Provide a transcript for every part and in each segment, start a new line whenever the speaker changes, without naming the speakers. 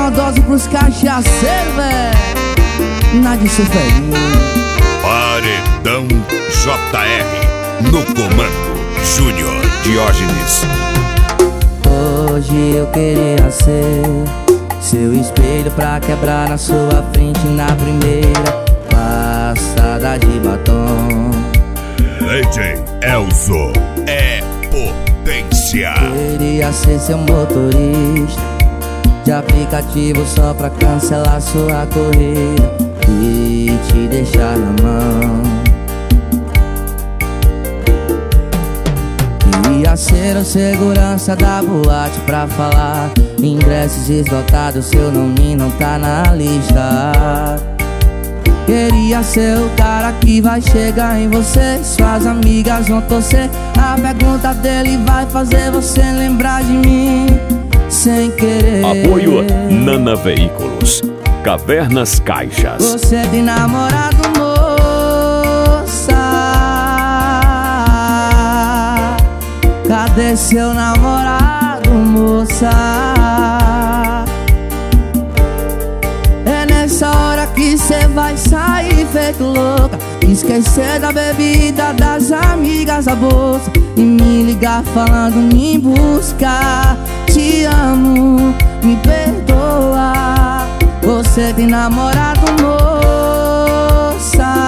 uma dose pros cachaceiros, véi. Nadson Ferrinho.
Paredão JR. No comando, Júnior Diógenes.
Hoje eu queria ser seu espelho pra quebrar na sua frente na primeira passada de batom.
DJ Elzo é potência.
Queria ser seu motorista de aplicativo só pra cancelar sua corrida e te deixar na mão. Queria ser o segurança da boate pra falar ingressos esgotados, seu nome não tá na lista. Queria ser o cara que vai chegar em você, suas amigas vão torcer, a pergunta dele vai fazer você lembrar de mim sem querer.
Apoio Nana Veículos, Cavernas Caixas.
Você tem namorado, moça? Cadê seu namorado, moça? É nessa hora que cê vai sair feito louca, esquecer da bebida, das amigas, da bolsa, e me ligar falando me buscar. Te amo, me perdoa. Você tem namorado, moça?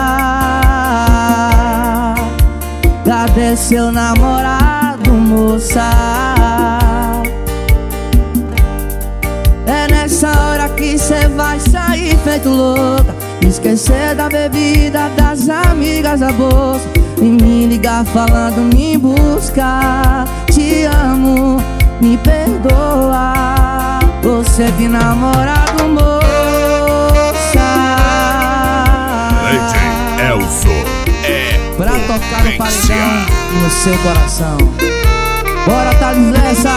Cadê seu namorado, moça? É nessa hora que cê vai sair feito louca, esquecer da bebida, das amigas, da bolsa, e me ligar falando me buscar. Te amo, me perdoa. Você tem namorado, moça?
DJ Elzo é
pra tocar no
potência.
paredão e no seu coração. Bora, Thales Lessa!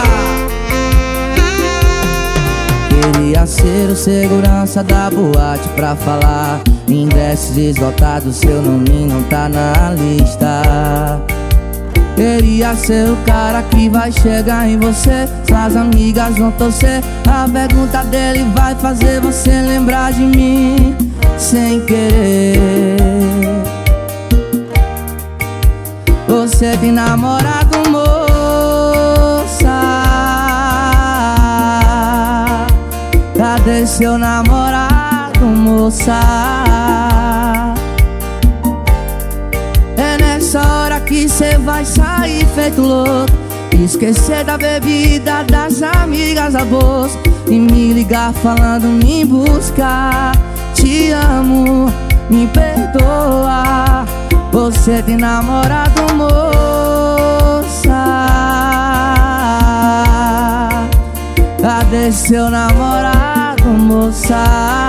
Queria ser o segurança da boate pra falar ingressos esgotados, seu nome não tá na lista. Queria ser o cara que vai chegar em você, suas amigas vão torcer, a pergunta dele vai fazer você lembrar de mim sem querer. Você tem namorado, moça? Cadê seu namorado, moça? É nessa hora que cê vai sair feito louco, esquecer da bebida, das amigas, da bolsa, e me ligar falando me buscar. Te amo, me perdoa. Você tem namorado, moça? Cadê seu namorado, moça?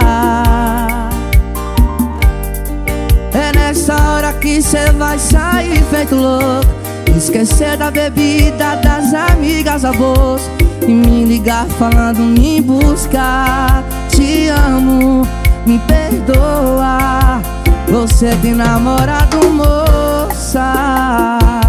É nessa hora que cê vai sair feito louco, esquecer da bebida, das amigas, da bolsa, e me ligar falando me buscar. Te amo, me perdoa. Você tem namorado, moça?